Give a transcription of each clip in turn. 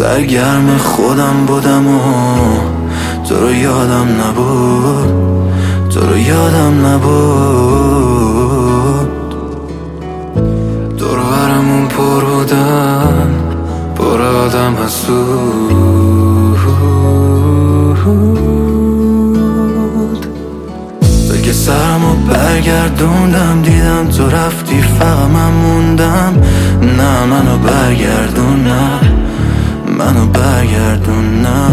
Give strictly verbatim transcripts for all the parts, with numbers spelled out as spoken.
سرگرم خودم بودم و تو رو یادم نبود، تو رو یادم نبود. دور برمون پر بودن، پر آدم حسود. تا که سرمو برگردوندم دیدم تو رفتی، فقط من موندم. نه منو برگردون، نه منو برگردون، نه.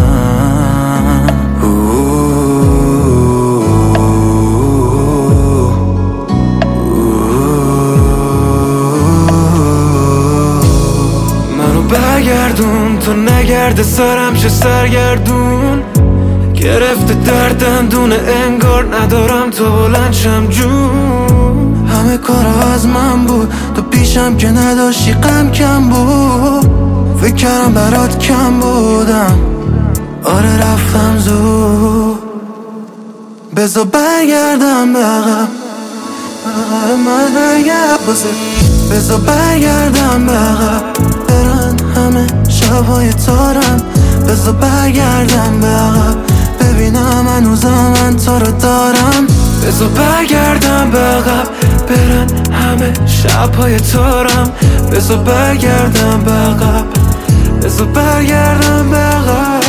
منو برگردون تو نگرده سرم چه سرگردون. گرفته دردم دونه انگار ندارم تو بلند شم جون. همه کارا از من بود، تو پیشم که نداشتی غم کم بود. فکر کردم برات کم بودم، آره رفتم زود. بذار برگردم به عقب، من برگردم. بذار برگردم به عقب، برن همه شبهای تارم. بذار برگردم به عقب، ببینم هنوزم من تو رو دارم. بذار برگردم به عقب، برن همه شبهای تارم. بذار برگردم به عقب، بذار برگردم به عقب.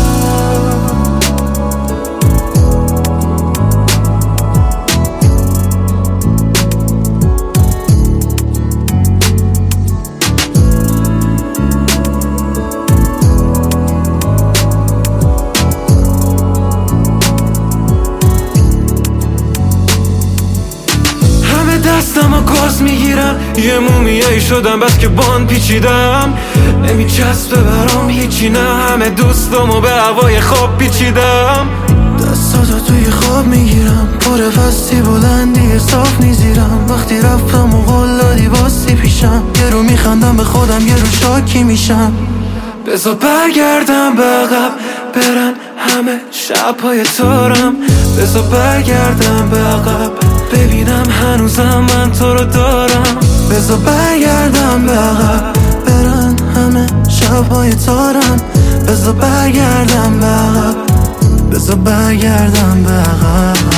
دستم و گاز میگیرم، یه مومیایی شدم بس که باند پیچیدم. نمیچسبه برام هیچی، نه همه دوستامو به هوای خواب پیچیدم. دستاتو توی خواب میگیرم، پر فستی بلندی صاف میزیرم. وقتی رفتم و قلادی باستی پیشم، یه رو میخندم به خودم یه رو شاکی میشم. بذار برگردم به عقب، برن همه شبهای تارم. بذار برگردم به عقب، ببینم هنوزم من تو رو دارم. بذار برگردم به عقب، برن همه شبهای تارم. بذار برگردم به عقب، بذار برگردم به عقب.